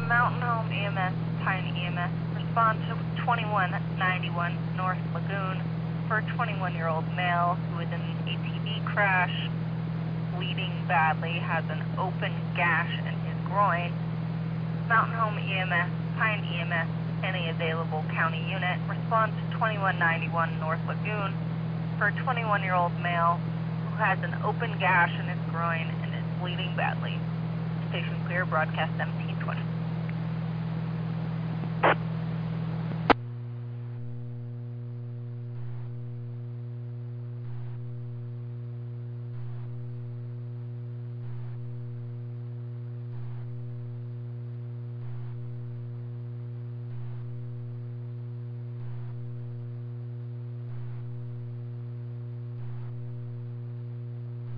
Mountain Home EMS, Pine EMS, respond to 2191 North Lagoon for a 21-year-old male who is in an ATV crash, bleeding badly, has an open gash in his groin. Mountain Home EMS, Pine EMS, any available county unit, respond to 2191 North Lagoon for a 21-year-old male who has an open gash in his groin and is bleeding badly. Station clear, broadcast MT.